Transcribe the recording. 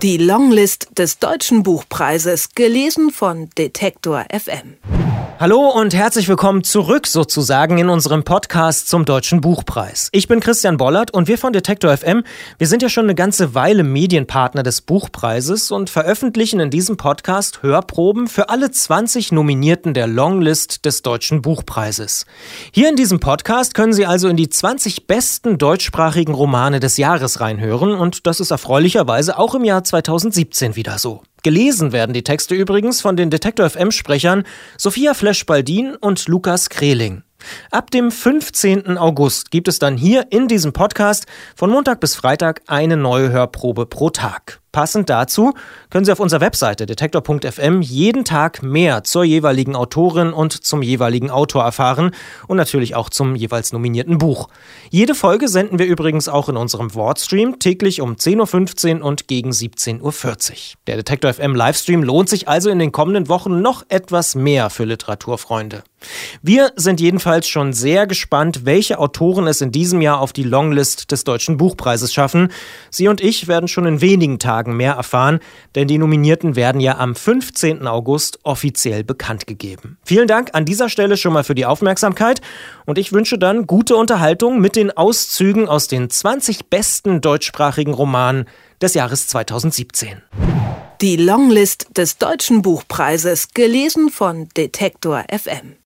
Die Longlist des Deutschen Buchpreises, gelesen von Detektor FM. Hallo und herzlich willkommen zurück sozusagen in unserem Podcast zum Deutschen Buchpreis. Ich bin Christian Bollert und wir von Detektor FM, wir sind ja schon eine ganze Weile Medienpartner des Buchpreises und veröffentlichen in diesem Podcast Hörproben für alle 20 Nominierten der Longlist des Deutschen Buchpreises. Hier in diesem Podcast können Sie also in die 20 besten deutschsprachigen Romane des Jahres reinhören und das ist erfreulicherweise auch im Jahr 2017 wieder so. Gelesen werden die Texte übrigens von den Detektor FM-Sprechern Sophia Flesch-Baldin und Lukas Kreling. Ab dem 15. August gibt es dann hier in diesem Podcast von Montag bis Freitag eine neue Hörprobe pro Tag. Passend dazu können Sie auf unserer Webseite detektor.fm jeden Tag mehr zur jeweiligen Autorin und zum jeweiligen Autor erfahren und natürlich auch zum jeweils nominierten Buch. Jede Folge senden wir übrigens auch in unserem Wordstream täglich um 10.15 Uhr und gegen 17.40 Uhr. Der Detektor FM Livestream lohnt sich also in den kommenden Wochen noch etwas mehr für Literaturfreunde. Wir sind jedenfalls schon sehr gespannt, welche Autoren es in diesem Jahr auf die Longlist des Deutschen Buchpreises schaffen. Sie und ich werden schon in wenigen Tagen mehr erfahren, denn die Nominierten werden ja am 15. August offiziell bekannt gegeben. Vielen Dank an dieser Stelle schon mal für die Aufmerksamkeit und ich wünsche dann gute Unterhaltung mit den Auszügen aus den 20 besten deutschsprachigen Romanen des Jahres 2017. Die Longlist des Deutschen Buchpreises, gelesen von Detektor FM.